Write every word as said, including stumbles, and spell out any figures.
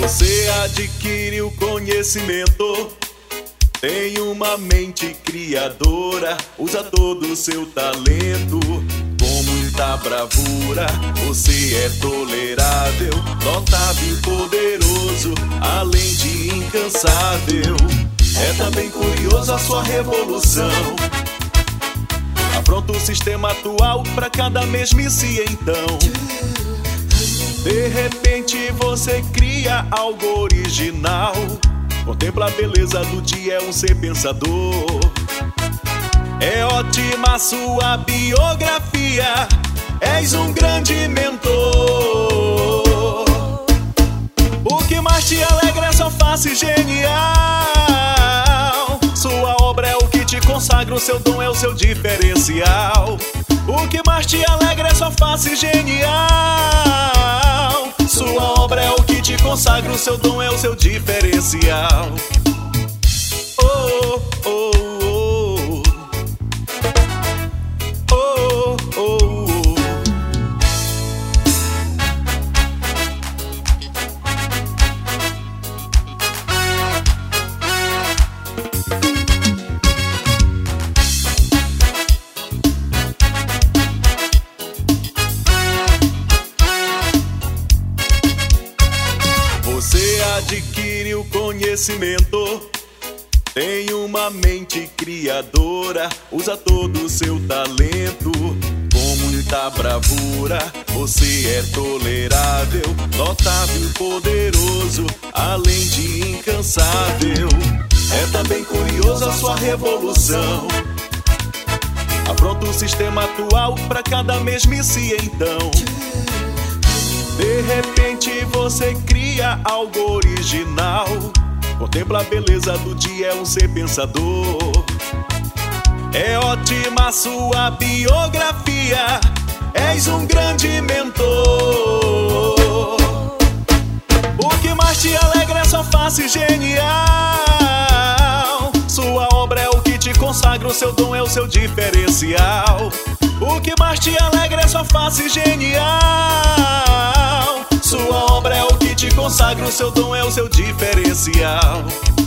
Você adquiriu conhecimento, tem uma mente criadora, usa todo o seu talento com muita bravura. Você é tolerável, notável e poderoso, além de incansável. É também curioso a sua revolução. Afronta o sistema atual pra cada mesmice então. De repente você cria algo original. Contempla a beleza do dia, é um ser pensador. É ótima a sua biografia, és um grande mentor. O que mais te alegra é sua face genial. Sua obra é o que te consagra, o seu dom é o seu diferencial. O que mais te alegra é sua face genial. Sua obra é o que te consagra, o seu dom é o seu diferencial. Oh, oh, oh. Oh, oh, oh. Você adquiriu conhecimento, tem uma mente criadora, usa todo o seu talento com muita bravura. Você é tolerável, notável e poderoso, além de incansável. É também curioso a sua revolução. Afronta o sistema atual pra cada mesmice então. De repente você cria algo original. Contempla a beleza do dia, é um ser pensador. É ótima a sua biografia, és um grande mentor. O que mais te alegra é sua face genial. Sua obra é o que te consagra, o seu dom é o seu diferencial. O que mais te alegra é sua face genial. Sua obra é o que te consagra, o seu dom é o seu diferencial.